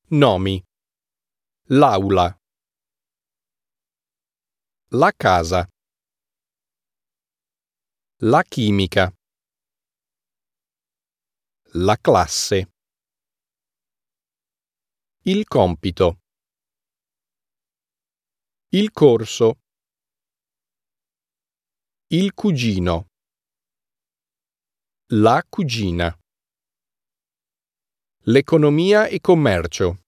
Nomi. L'aula. La casa. La chimica. La classe. Il compito. Il corso. Il cugino. La cugina. L'economia e commercio.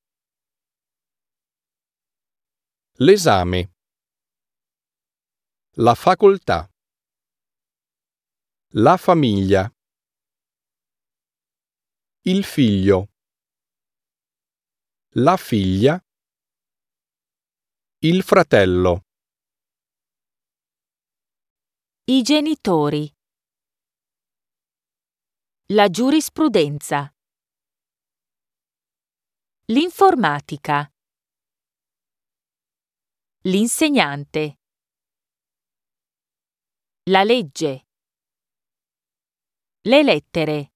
L'esame. La facoltà. La famiglia. Il figlio. La figlia. Il fratello. I genitori. La giurisprudenza. L'informatica. L'insegnante. La legge. Le lettere.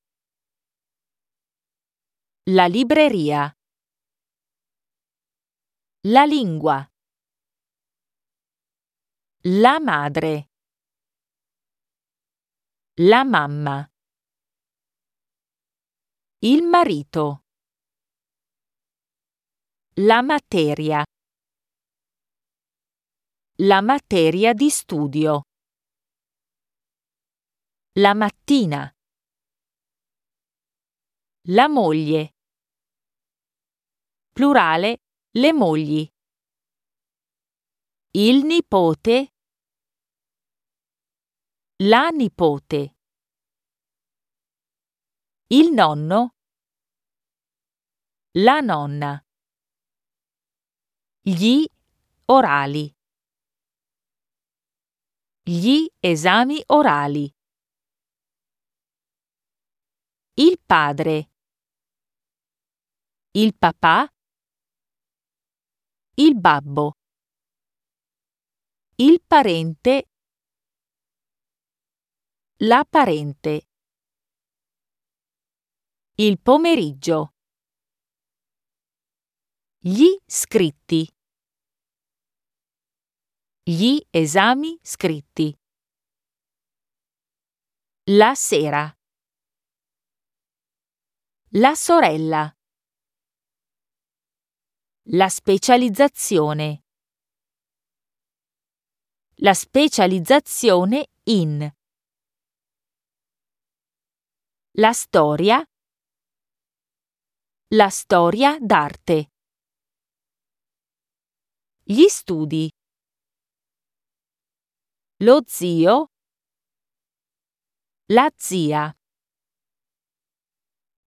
La libreria. La lingua. La madre. La mamma. Il marito. La materia. La materia di studio. La mattina. La moglie. Plurale, le mogli. Il nipote. La nipote. Il nonno. La nonna. Gli orali. Gli esami orali. Il padre. Il papà. Il babbo. Il parente. La parente. Il pomeriggio. Gli scritti. Gli esami scritti. La sera. La sorella. La specializzazione. La specializzazione in. La storia. La storia d'arte. Gli studi. Lo zio. La zia.